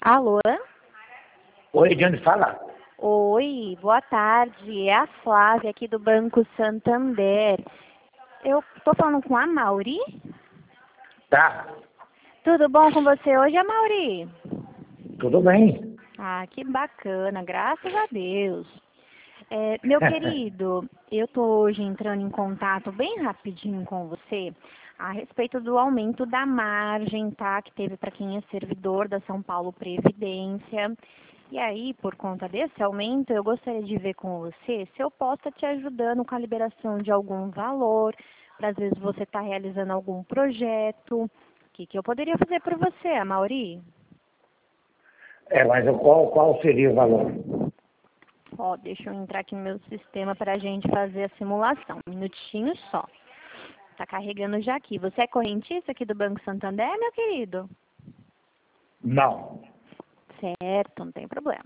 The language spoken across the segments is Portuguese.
Alô? Oi, de onde fala? Oi, boa tarde. É a Flávia aqui do Banco Santander. Eu tô falando com a Mauri? Tá, Tudo bom com você hoje, Mauri? tudo bem. Ah, que bacana, graças a Deus. Meu querido, eu tô hoje entrando em contato bem rapidinho com você a respeito do aumento da margem, tá? Que teve para quem é servidor da São Paulo Previdência. E aí, por conta desse aumento, eu gostaria de ver com você se eu posso estar te ajudando com a liberação de algum valor, para às vezes você estar realizando algum projeto. O que eu poderia fazer por você, Amauri? Mas qual seria o valor? Ó, deixa eu entrar aqui no meu sistema para a gente fazer a simulação. Um minutinho só. Tá carregando já aqui. Você é correntista aqui do Banco Santander, meu querido? Não. Certo, não tem problema.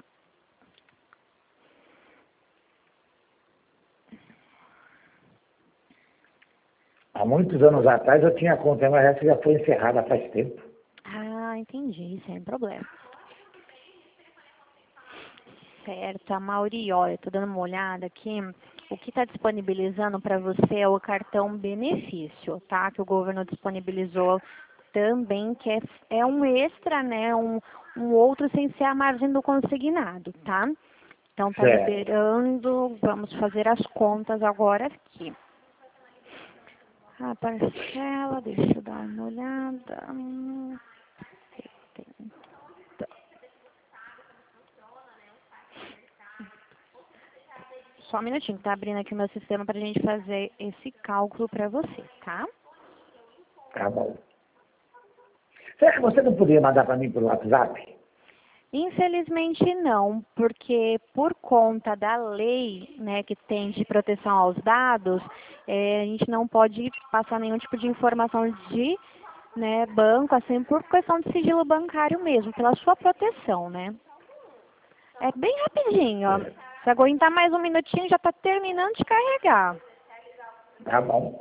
Há muitos anos atrás eu tinha conta, mas essa já foi encerrada faz tempo. Ah, entendi, sem problema. Certo, a Mauri, olha, tô dando uma olhada aqui. O que está disponibilizando para você é o cartão benefício, tá? Que o governo disponibilizou também, que é um extra, né? Um outro sem ser a margem do consignado, tá? Então tá Certo. liberando, vamos fazer as contas agora aqui. A parcela, deixa eu dar uma olhada. 70. Só um minutinho, tá abrindo aqui o meu sistema para a gente fazer esse cálculo para você, tá? Tá bom. Será que você não poderia mandar para mim pelo WhatsApp? Infelizmente não, porque por conta da lei, né, que tem de proteção aos dados, a gente não pode passar nenhum tipo de informação de, né, banco, assim, por questão de sigilo bancário mesmo, pela sua proteção, né? É bem rapidinho, ó. Se aguentar mais um minutinho, já está terminando de carregar. Tá bom.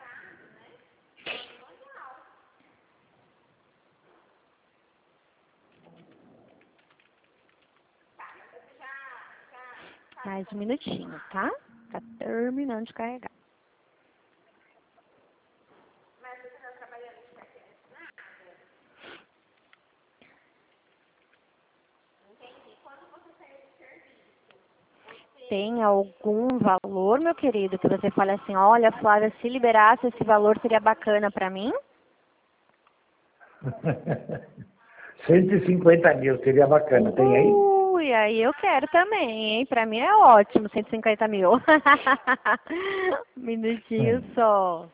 Mais um minutinho, tá? Tá terminando de carregar. Tem algum valor, meu querido, que você fale assim, olha, Flávia, se liberasse esse valor seria bacana para mim? 150 mil, seria bacana. Tem aí? Ui, aí eu quero também, hein? Para mim é ótimo, 150 mil. Minutinho Hum. só.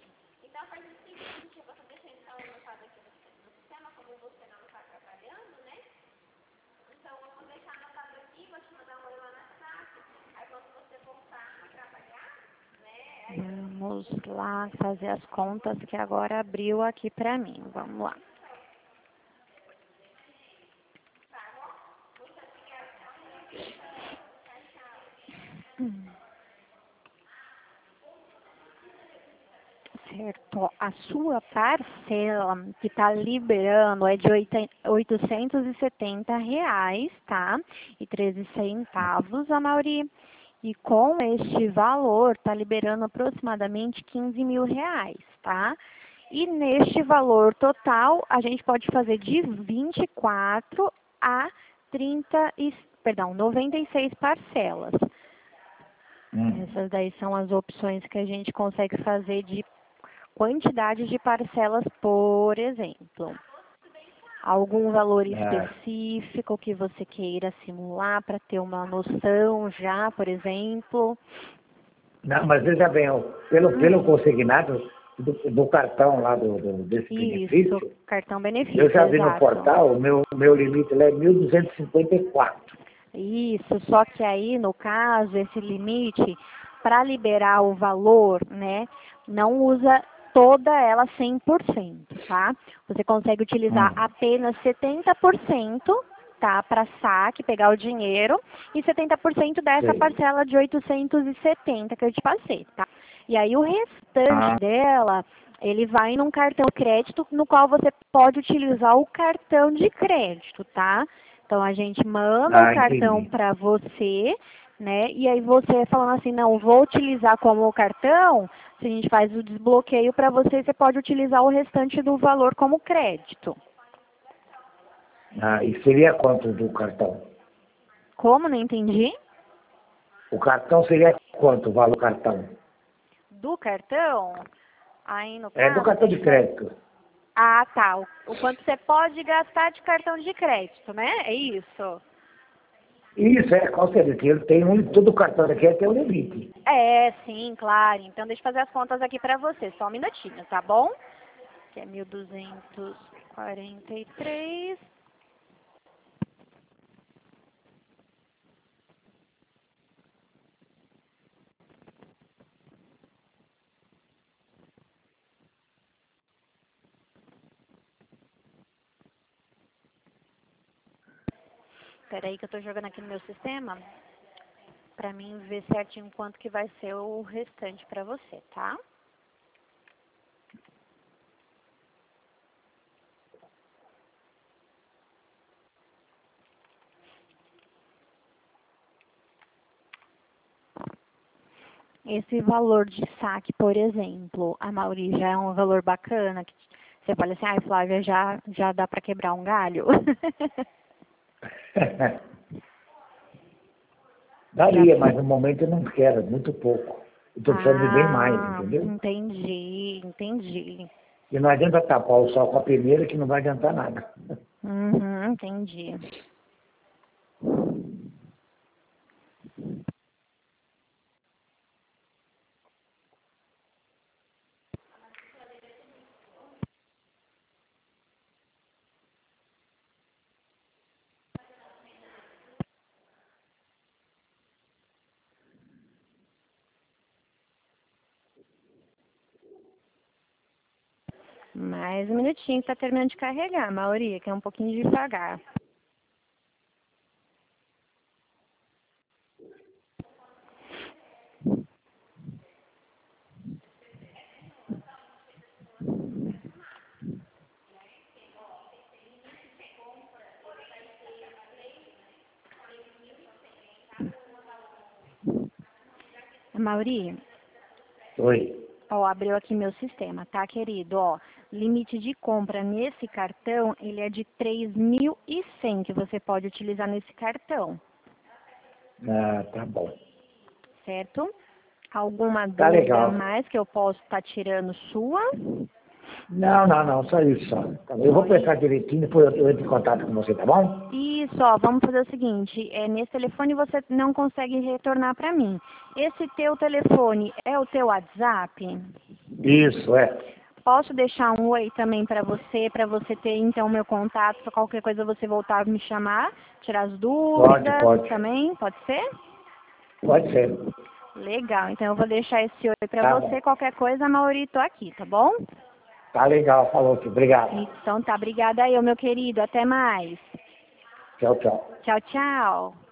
Vamos lá fazer as contas que agora abriu aqui para mim. Vamos lá. Certo. A sua parcela que está liberando é de R$ 870, tá? E 13 centavos, Amauri. E com este valor, está liberando aproximadamente R$ 15.000, tá? E neste valor total, a gente pode fazer de 24 a 96 parcelas. Essas daí são as opções que a gente consegue fazer de quantidade de parcelas, por exemplo. Algum valor específico que você queira simular para ter uma noção já, por exemplo? Não, mas veja bem, pelo consignado do cartão lá desse benefício, Isso, cartão benefício, eu já vi no exato. portal, o meu limite lá é 1.254. Isso, só que aí, no caso, esse limite, para liberar o valor, né, não usa toda ela 100%, tá? Você consegue utilizar apenas 70%, tá, para saque, pegar o dinheiro, e 70% dessa Sim. parcela de 870 que eu te passei, tá? E aí o restante dela, Ele vai num cartão de crédito no qual você pode utilizar o cartão de crédito, tá? Então a gente manda o cartão Entendi. para você, né? E aí você falando assim, não, vou utilizar como o cartão, se a gente faz o desbloqueio para você, você pode utilizar o restante do valor como crédito. Ah, e seria quanto do cartão? Como? Não entendi? O cartão seria quanto o valor do cartão? Do cartão? Aí no É do caso, cartão de crédito. ah, tá. O quanto você pode gastar de cartão de crédito, né? É isso? Isso, com certeza. Que ele tem todo cartão de crédito tem um limite. É, sim, claro. Então deixa eu fazer as contas aqui pra você. Só um minutinho, tá bom? Que é 1.243. Espera aí que eu tô jogando aqui no meu sistema pra mim ver certinho quanto que vai ser o restante pra você, tá? Esse valor de saque, por exemplo, a Mauri já é um valor bacana, que você fala assim, ai Flávia, já dá pra quebrar um galho? Daria, mas no momento eu não quero, muito pouco. Eu estou precisando de bem mais, Ah, entendeu? entendi. E não adianta tapar o sol com a peneira que não vai adiantar nada. Uhum, entendi. Mais um minutinho que tá terminando de carregar, Mauri, que é um pouquinho devagar. Mauri, Oi. ó, abriu aqui meu sistema, tá, querido? Ó, limite de compra nesse cartão, ele é de 3.100 que você pode utilizar nesse cartão, Ah, tá bom. certo? Alguma Tá dúvida a legal. mais que eu posso estar tirando sua? Não, só isso só. Tá bom. Eu vou Só pensar isso? direitinho, depois eu entro em contato com você, tá bom? Isso, ó, vamos fazer o seguinte, nesse telefone você não consegue retornar para mim. Esse teu telefone é o teu WhatsApp? Isso, Posso deixar um oi também para você ter então meu contato, para qualquer coisa você voltar a me chamar, tirar as Pode, dúvidas pode. também, pode ser? Pode ser. Legal, então eu vou deixar esse oi para Tá você, bom. qualquer coisa, Mauri, tô aqui, tá bom? Tá legal, falou, filho. Obrigado. Então tá, obrigada aí, meu querido, até mais. Tchau, tchau. Tchau, tchau.